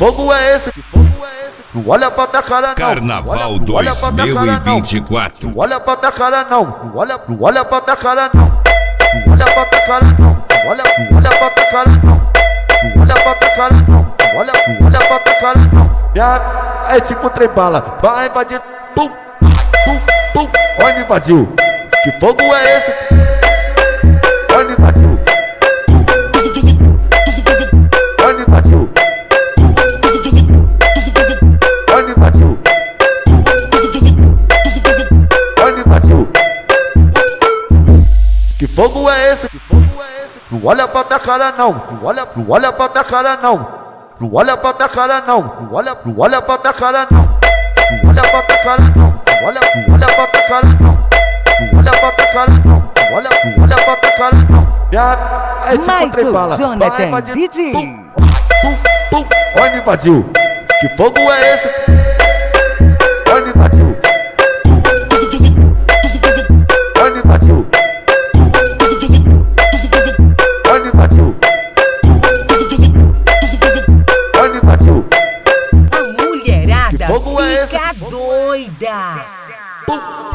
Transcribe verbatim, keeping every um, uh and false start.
fogo é esse? Que fogo é esse? Não olha pra minha cara não. Carnaval dois mil e vinte e quatro. Não olha pra minha cara não. Não olha, não olha pra minha cara não. Não olha pra minha cara não. Não olha, não olha pra minha cara não. Não olha pra minha cara não. Não olha, não olha pra minha cara não. Minha é cinco trem bala. Vai invadir. Pum, pum, pum. Olha, invadiu. Que fogo é esse? Olha, invadiu. Olha, invadiu. Olha, invadiu. Olha, invadiu. Que fogo é esse? Que fogo é esse? Não olha pra minha cara não. Não olha, não olha pra minha cara não. Não olha pra minha cara não. Não olha, não olha pra minha cara não. Não olha pra minha cara não. Não olha, não olha pra minha cara não. Não olha pra minha cara não. Não olha, não olha pra minha cara não. Minha é tipo trem bala. Jonathan D J. Pum, pum, pum. Olha, invadiu. Que fogo é esse? Olha, invadiu. Olha, invadiu. Olha, invadiu. Olha, invadiu. A mulherada Que fogo é esse? fica doida. Pum.